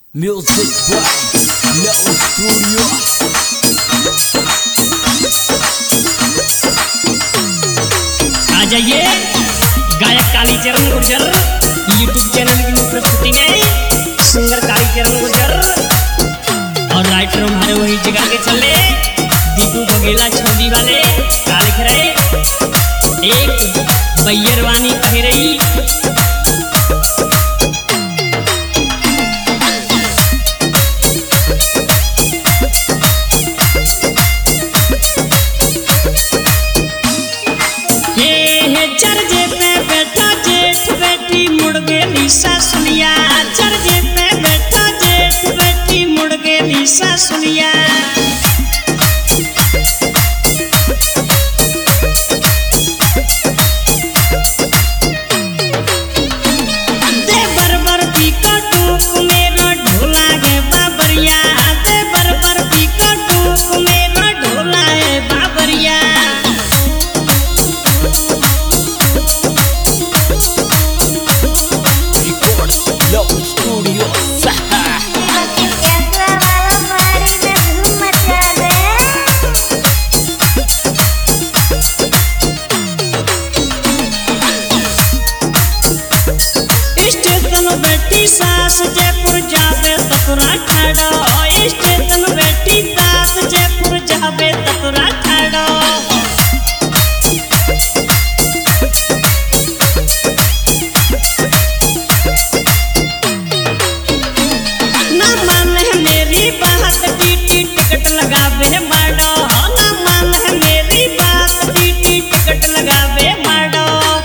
Music by Leo Studios. आ जाइए गायक कालीचरण गुर्जर यूट्यूब चैनल की प्रस्तुति में सिंगर कालीचरण गुर्जर और राइटर हमारे वही जगह के चले दीपू बघेला छोड़ी वाले का लिख रहे एक बैरवानी कह रही चर्जे पे बैठा जेठ बेटी मुड़ गेली सासुलिया चर्जे पे बैठा जेठ बेटी मुड़ गेली सासुलिया दे बरबर पीका टूक मेरा ढोला है बाबरिया दे बरबर पीका टूक मेरा ढोला है बाबरिया Leo Studios. स्टेशन बेटी सास जयपुर जावे ततुरा ठाड़ो स्टेशन बेटी सास जयपुर जावे ततुरा ठाड़ो ना मान है मेरी बात टीटी टिकट लगावे माड़ो ना मान है मेरी बात टीटी टिकट लगावे माड़ो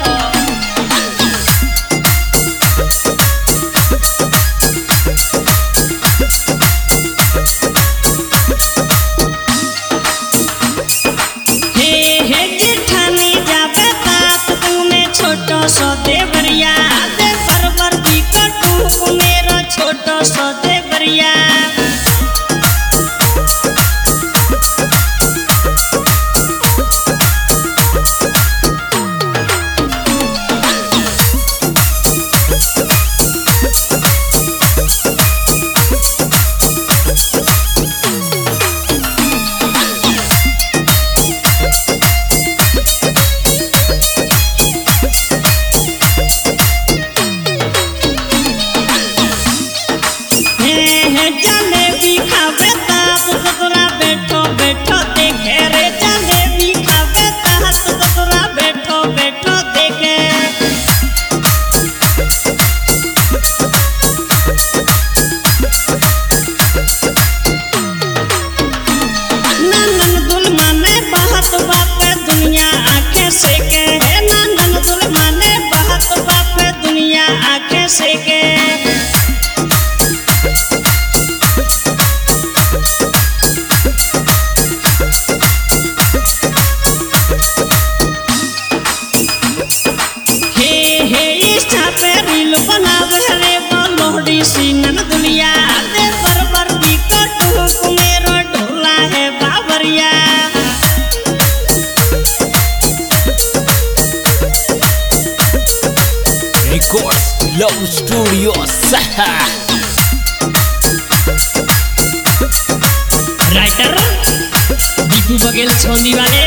हे जेठानी जावे तात तुमने छोटो सो देवरिया दे बरबर दी कटू मेरा छोटो सो देवरिया जलेबी खावे तात तोरा बैठो बैठो देखे रे जलेबी खावे तात तोरा बैठो बैठो देखे नंदन दुल माने बहुत बाप दुनिया आंखें से के नंदन दुल माने बहुत बाप दुनिया आंखें से के पे रील बनावे रे बोलोड़ी सीनन दुनिया दे बरबर दी कटू मेरा ढोला है बाबरिया Records Leo Studios. Writer Deepu Baghel छोड़ी वाले